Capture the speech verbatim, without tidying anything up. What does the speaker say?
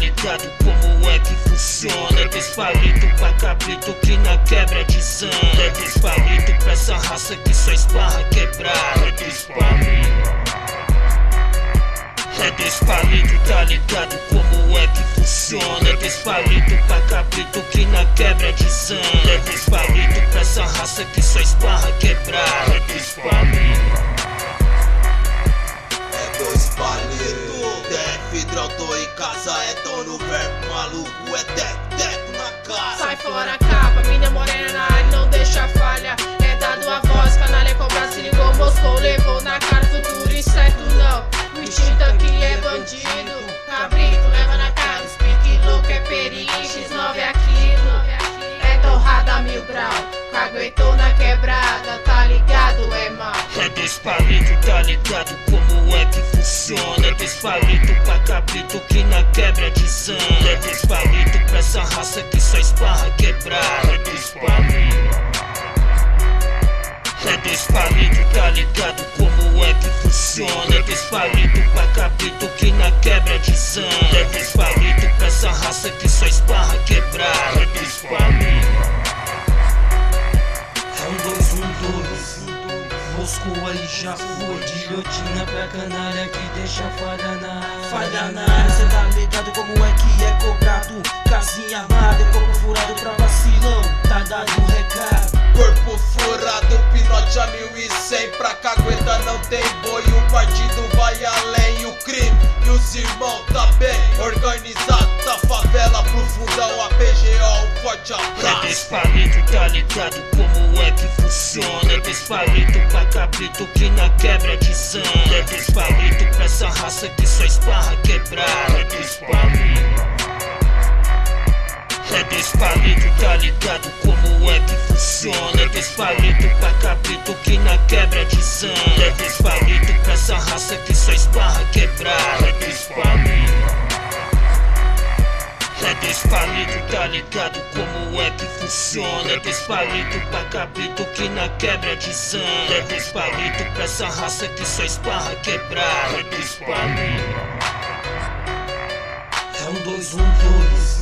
ligado como é que funciona. É dos palito pra cabrito que na quebra de zana. É dos palito pra essa raça que só esparra quebrada. É dos palito. É dos palito, tá ligado como é que funciona. É dos palito pra cabrito que na quebra de zana. É dos palito pra essa raça que só esparra quebrada. É dos palito. É dois palitos, Def, tô em casa, é dono verbo maluco, é teco, teco na casa. Sai fora capa, minha morena na área não deixa falha. É dado a voz, canalha cobra, se ligou, moscou, levou na cara, futuro incerto não. O instinto aqui é bandido, cabrito, leva na cara, os pique louco é perigo, X nove é aquilo, é torrada mil grau, caguetou na quebrada, tá ligado, é mal. É dos palito, tá ligado como é que funciona. É dos palito pra cabrito que na quebra de zana. É dos palito pra essa raça que só esparra quebrada. É dos palito. É dos palito, tá ligado como é que funciona. É dos palito pra cabrito que na quebra de zana. É dos palito pra essa raça que só esparra quebrada. É dos palito. É um dois, um dois. Moscou aí já foi. Guilhotina pra canalha que deixa falha na área. Falha na área, cê tá ligado como é que é cobrado. Casinha armada, corpo furado pra vacilão. Tá dado o recado. Corpo furado, pinote a mil e cem. Pra cagueta não tem boi, o partido vai além. O crime e os irmãos tá bem organizado. Da favela pro fundão, a P G O, um forte É dos abraço. palito, tá ligado como é que funciona. É dos palito pra cabrito que na quebra de zana. É dos palito pra essa raça que só esparra quebrada. É dos palito. É dos palito, tá ligado como é que funciona. É dos palito pra cabrito que na quebra de zana. É dos palito pra essa raça que só esparra quebrada. É dos palito. É dos palito, tá ligado como é que funciona. É dos palito pra cabrito que na quebra de zana. É dos palito pra essa raça que só esparra quebrada. É dos palito. É um dois, um dois.